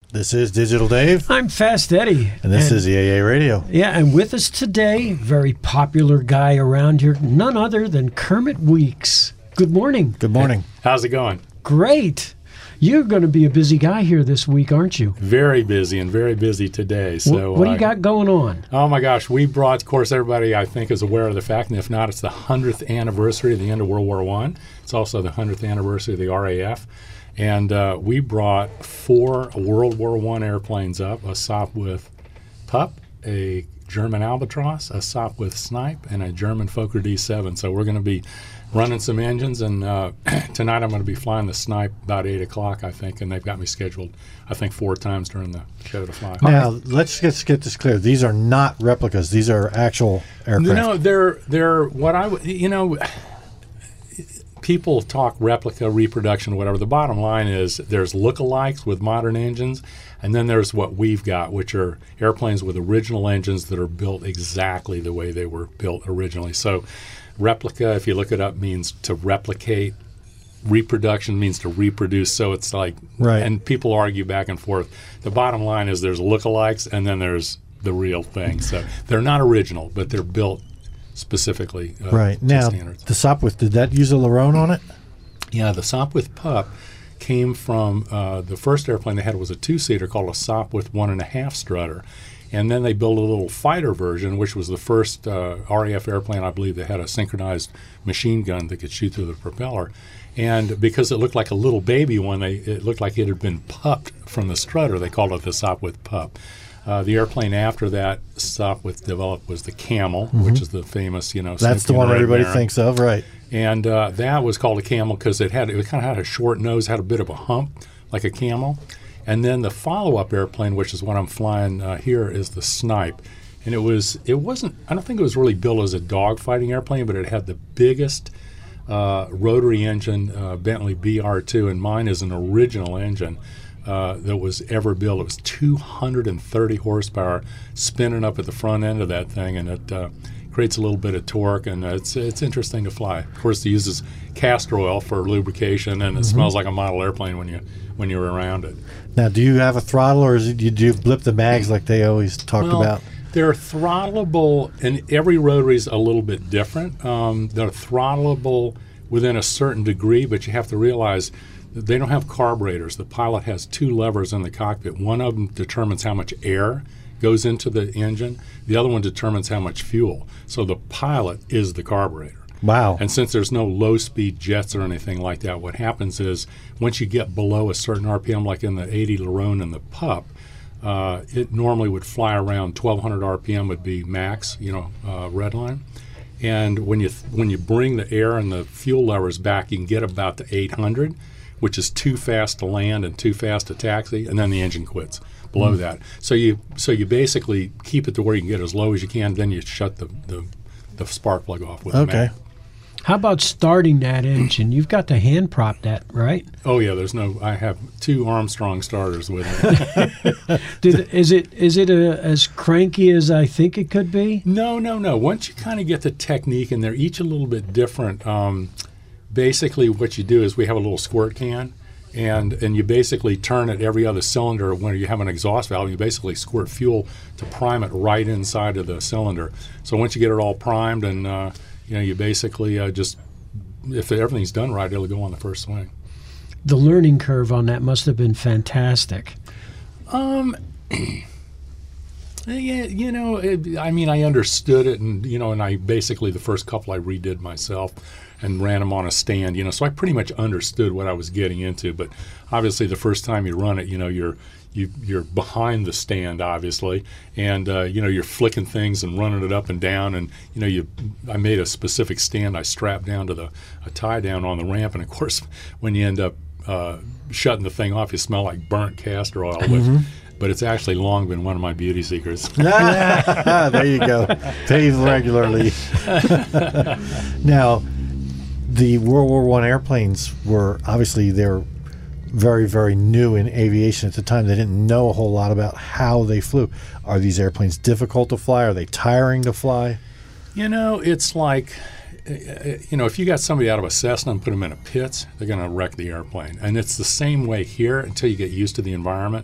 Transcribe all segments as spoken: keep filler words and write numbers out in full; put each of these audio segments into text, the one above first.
This is Digital Dave. I'm Fast Eddie. And this and, is E A A Radio. Yeah, and with us today, very popular guy around here, none other than Kermit Weeks. Good morning. Good morning. How's it going? Great. You're going to be a busy guy here this week, aren't you? Very busy and very busy today. So, what, what do you I, got going on? Oh, my gosh. We brought, of course, everybody, I think, is aware of the fact, and if not, it's the hundredth anniversary of the end of World War One. It's also the hundredth anniversary of the R A F. And uh, we brought four World War One airplanes up, a Sopwith Pup, a German Albatross, a Sopwith Snipe, and a German Fokker D seven. So we're going to be running some engines, and uh, tonight I'm going to be flying the Snipe about eight o'clock, I think, and they've got me scheduled, I think, four times during the show to fly. Now, let's get, get this clear. These are not replicas. These are actual aircraft. No, they're, they're what I, you know... People talk replica, reproduction, whatever. The bottom line is there's lookalikes with modern engines, and then there's what we've got, which are airplanes with original engines that are built exactly the way they were built originally. So replica, if you look it up, means to replicate. Reproduction means to reproduce. So it's like, right. And people argue back and forth. The bottom line is there's lookalikes, and then there's the real thing. So they're not original, but they're built specifically uh, right now standards. The Sopwith, did that use a Larone on it? Yeah, the Sopwith Pup came from uh, the first airplane they had was a two-seater called a Sopwith one and a half strutter, and then they built a little fighter version, which was the first uh, R A F airplane, I believe, that had a synchronized machine gun that could shoot through the propeller. And because it looked like a little baby one, they it looked like it had been pupped from the strutter. They called it the Sopwith Pup. Uh, the airplane after that Sopwith developed was the Camel, mm-hmm. which is the famous, you know, that's the one everybody Baron. thinks of, right? And uh, that was called a Camel because it had it kind of had a short nose, had a bit of a hump like a camel. And then the follow-up airplane, which is what I'm flying uh, here, is the Snipe. And it was it wasn't I don't think it was really built as a dogfighting airplane, but it had the biggest uh, rotary engine, uh, Bentley B R two, and mine is an original engine. Uh, that was ever built. It was two hundred thirty horsepower spinning up at the front end of that thing, and it uh, creates a little bit of torque, and it's it's interesting to fly. Of course, it uses castor oil for lubrication, and it mm-hmm. smells like a model airplane when you when you're around it. Now, do you have a throttle, or is it, you do you blip the mags like they always talked well, about? They're throttleable, and every rotary is a little bit different. Um, they're throttleable within a certain degree, but you have to realize they don't have carburetors. The pilot has two levers in the cockpit. One of them determines how much air goes into the engine. The other one determines how much fuel. So the pilot is the carburetor. Wow. And since there's no low-speed jets or anything like that, what happens is once you get below a certain R P M, like in the eighty Larone and the Pup, uh, it normally would fly around twelve hundred R P M would be max, you know, uh, red line. And when you th- when you bring the air and the fuel levers back, you can get about to eight hundred, which is too fast to land and too fast to taxi, and then the engine quits below mm. that. So you so you basically keep it to where you can get as low as you can, then you shut the, the, the spark plug off with okay. a mag. How about starting that engine? You've got to hand prop that, right? Oh, yeah, there's no – I have two Armstrong starters with me. Did, is it is it a, as cranky as I think it could be? No, no, no. Once you kind of get the technique, and they're each a little bit different um, – basically what you do is we have a little squirt can, and and you basically turn it every other cylinder when you have an exhaust valve. You basically squirt fuel to prime it right inside of the cylinder. So once you get it all primed, and uh, you know, you basically uh, just, if everything's done right, it'll go on the first swing. The learning curve on that must have been fantastic. Um. Yeah, you know, it, I mean, I understood it, and you know, and I basically the first couple I redid myself and ran them on a stand, you know, so I pretty much understood what I was getting into. But obviously, the first time you run it, you know, you're you, you're behind the stand, obviously, and uh, you know, you're flicking things and running it up and down, and you know, you I made a specific stand I strapped down to the a tie down on the ramp, and of course, when you end up uh, shutting the thing off, you smell like burnt castor oil. Mm-hmm. Which, but it's actually long been one of my beauty secrets. There you go. Bathe regularly. Now, the World War One airplanes were obviously they're very, very new in aviation at the time. They didn't know a whole lot about how they flew. Are these airplanes difficult to fly? Are they tiring to fly? You know, it's like, you know, if you got somebody out of a Cessna and put them in a pit, they're going to wreck the airplane. And it's the same way here until you get used to the environment.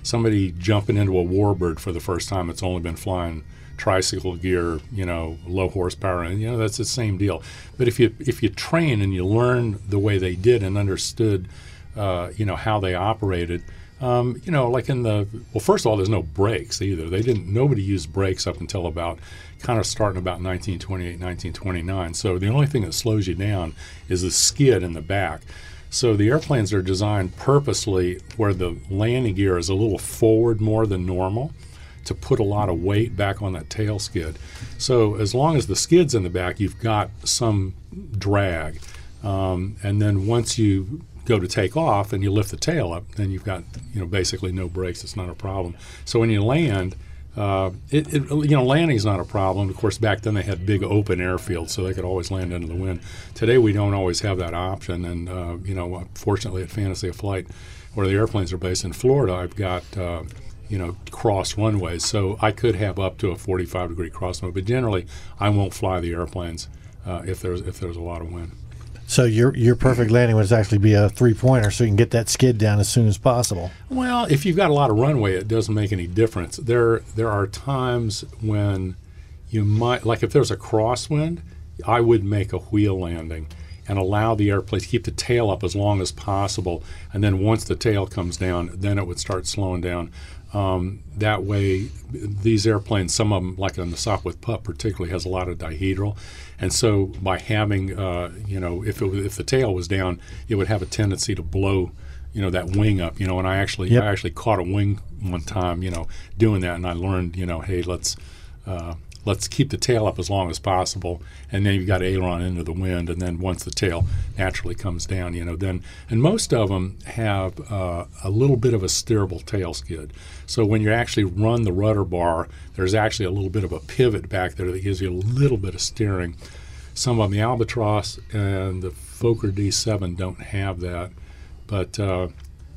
somebody jumping into a Warbird for the first time that's only been flying tricycle gear, you know, low horsepower, and you know that's the same deal. But if you if you train and you learn the way they did and understood, uh, you know, how they operated, um, you know, like in the well, first of all, there's no brakes either. They didn't. Nobody used brakes up until about kind of starting about nineteen twenty-eight, nineteen twenty-nine. So the only thing that slows you down is the skid in the back. So the airplanes are designed purposely where the landing gear is a little forward more than normal, to put a lot of weight back on that tail skid. So as long as the skid's in the back, you've got some drag. Um, and then once you go to take off and you lift the tail up, then you've got, you know, basically no brakes. It's not a problem. So when you land, uh, it, it, you know, landing's not a problem. Of course, back then they had big open airfields, so they could always land into the wind. Today we don't always have that option. And, uh, you know, fortunately at Fantasy of Flight, where the airplanes are based in Florida, I've got uh, you know, cross runways. So I could have up to a forty-five degree cross runway, but generally I won't fly the airplanes uh, if there's if there's a lot of wind. So your your perfect landing would actually be a three pointer, so you can get that skid down as soon as possible. Well, if you've got a lot of runway, it doesn't make any difference. There there are times when you might, like if there's a crosswind, I would make a wheel landing and allow the airplane to keep the tail up as long as possible, and then once the tail comes down, then it would start slowing down. Um, that way, these airplanes, some of them, like on the Sopwith Pup particularly, has a lot of dihedral. And so by having, uh, you know, if it was, if the tail was down, it would have a tendency to blow, you know, that wing up, you know, and I actually, yep. I actually caught a wing one time, you know, doing that, and I learned, you know, hey, let's, uh, let's keep the tail up as long as possible, and then you've got aileron into the wind, and then once the tail naturally comes down, you know, then, and most of them have uh, a little bit of a steerable tail skid. So when you actually run the rudder bar, there's actually a little bit of a pivot back there that gives you a little bit of steering. Some of them, the Albatross and the Fokker D seven don't have that, but uh,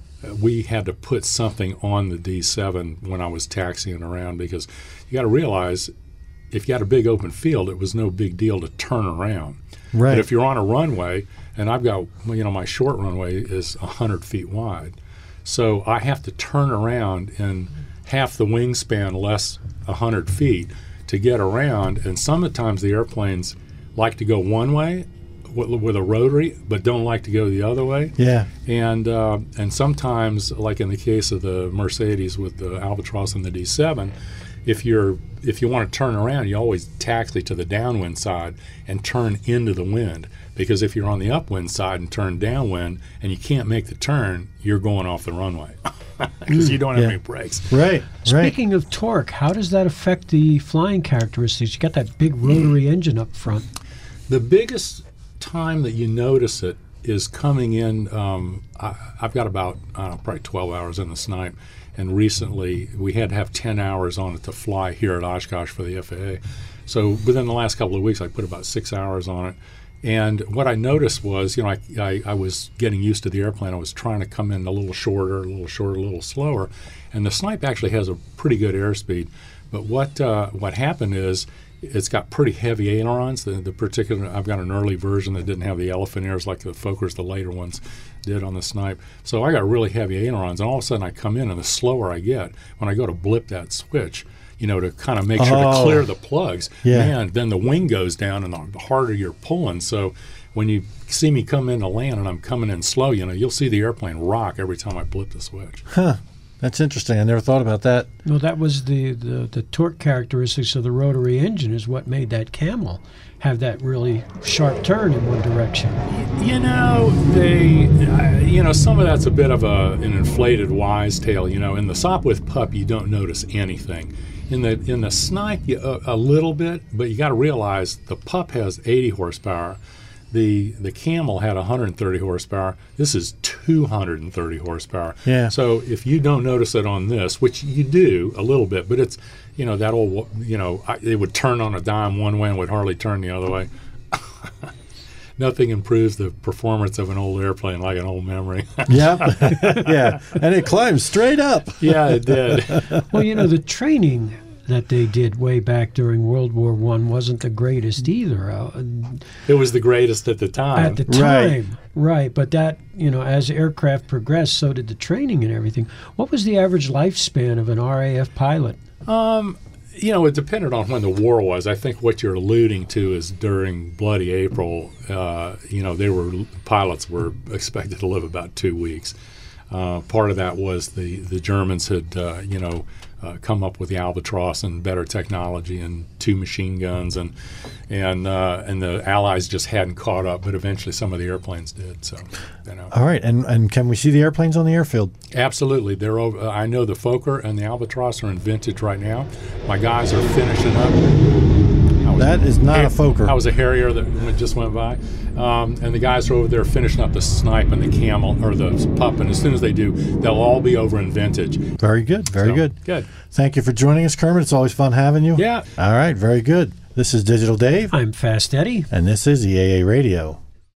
we had to put something on the D seven when I was taxiing around, because you got to realize, if you had a big open field, it was no big deal to turn around. Right. But if you're on a runway, and I've got, you know, my short runway is one hundred feet wide, so I have to turn around in half the wingspan less one hundred feet to get around. And sometimes the airplanes like to go one way with, with a rotary, but don't like to go the other way. Yeah. And uh, and sometimes, like in the case of the Mercedes with the Albatross and the D seven, if you're if you want to turn around, you always taxi to the downwind side and turn into the wind, because if you're on the upwind side and turn downwind and you can't make the turn, you're going off the runway because you don't have yeah. any brakes. Right. Speaking right. of torque, how does that affect the flying characteristics? You got that big rotary engine up front. The biggest time that you notice it is coming in. Um, I, I've got about I don't know, probably twelve hours in the Snipe. And recently, we had to have ten hours on it to fly here at Oshkosh for the F A A. So within the last couple of weeks, I put about six hours on it. And what I noticed was, you know, I, I, I was getting used to the airplane. I was trying to come in a little shorter, a little shorter, a little slower. And the Snipe actually has a pretty good airspeed. But what uh, what happened is, it's got pretty heavy ailerons. The, the particular, I've got an early version that didn't have the elephant ears like the Fokkers, the later ones did on the Snipe. So I got really heavy ailerons, and all of a sudden I come in, and the slower I get, when I go to blip that switch, you know, to kind of make sure oh. to clear the plugs, yeah. man, then the wing goes down, and the harder you're pulling. So when you see me come in to land and I'm coming in slow, you know, you'll see the airplane rock every time I blip the switch. Huh. That's interesting. I never thought about that. Well, that was the, the, the torque characteristics of the rotary engine is what made that Camel have that really sharp turn in one direction. You know, they, uh, you know, some of that's a bit of a, an inflated wise tale. You know, in the Sopwith Pup, you don't notice anything. In the in the Snipe, you, a, a little bit, but you got to realize the Pup has eighty horsepower. The the Camel had one hundred thirty horsepower. This is two hundred thirty horsepower. Yeah. So if you don't notice it on this, which you do a little bit, but it's, you know, that old, you know, I, it would turn on a dime one way and would hardly turn the other way. Nothing improves the performance of an old airplane like an old memory. Yep. Yeah. And it climbs straight up. Yeah, it did. Well, you know, the training that they did way back during World War One wasn't the greatest either. Uh, It was the greatest at the time. at the time, right. But that, you know, as aircraft progressed, so did the training and everything. What was the average lifespan of an R A F pilot? Um, you know, it depended on when the war was. I think what you're alluding to is during Bloody April. Uh, you know, they were pilots were expected to live about two weeks. Uh, part of that was the the Germans had, uh, you know, uh, come up with the Albatross and better technology and two machine guns, and and uh, and the Allies just hadn't caught up. But eventually, some of the airplanes did. So, you know. All right, and and can we see the airplanes on the airfield? Absolutely. They're over, uh, I know the Fokker and the Albatross are in vintage right now. My guys are finishing up. I was That is not a Fokker. I was a Harrier that went- just went by. Um, and the guys are over there finishing up the Snipe and the Camel, or the Pup. And as soon as they do, they'll all be over in vintage. Very good, very So, good. Good. Thank you for joining us, Kermit. It's always fun having you. Yeah. All right, very good. This is Digital Dave, I'm Fast Eddie. and this is E A A Radio.